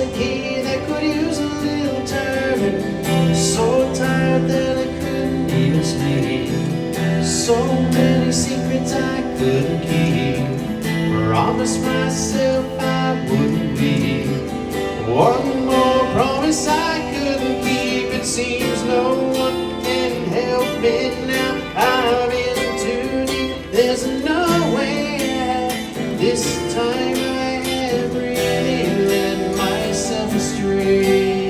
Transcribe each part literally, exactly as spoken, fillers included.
a key that could use a little turning. So tired that I couldn't even sleep. So many secrets I couldn't keep. Promised myself I wouldn't leave. One more promise I couldn't keep. It seems no one can help me now. I've been too deep. There's no way out. This time I have really led myself astray.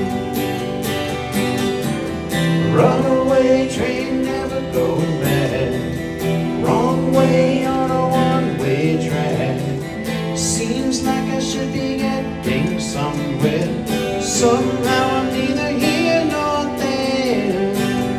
Runaway train never going back. Wrong way on a one-way track. Seems like I should be getting somewhere. Somehow I'm neither here nor there.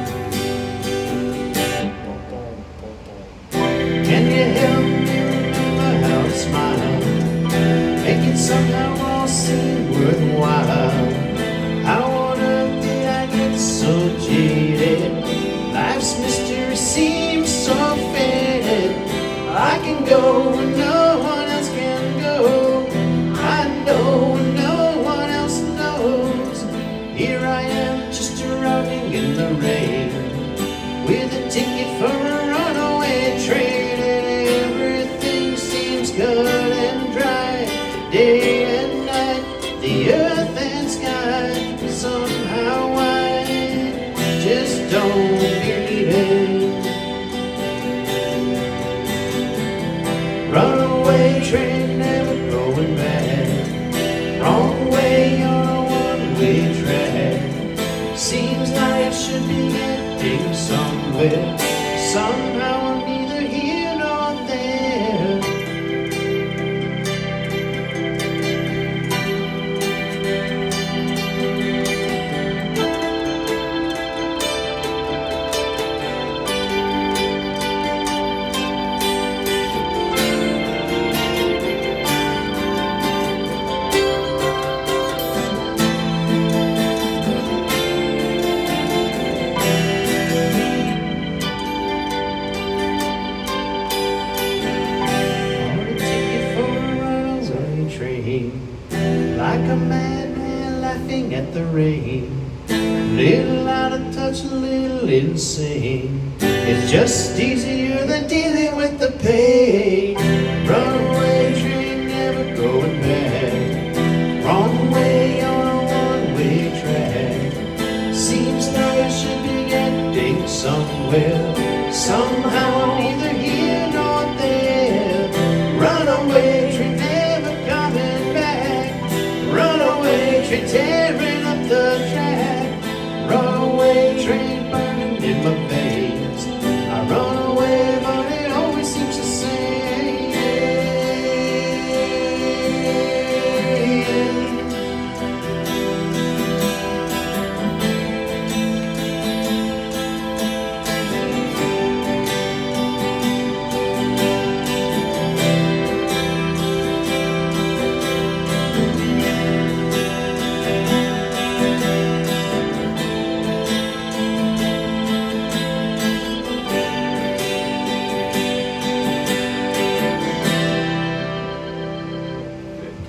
Can you help me remember how to smile? Make it somehow all seem worthwhile. How on earth did I get so jaded? Life's mystery seems so faded. I can go where no one else can go. I know where no one else knows. Here I am just drowning in the rain, with a ticket for a runaway train. And everything seems good and dry, day and night, the earth and sky. Somehow I just don't believe it. Runaway train never going back. Wrong way on a one-way track. Seems like I should be getting somewhere. Somehow I'm neither here nor there. Like a madman laughing at the rain. Little out of touch, a little insane. It's just easier than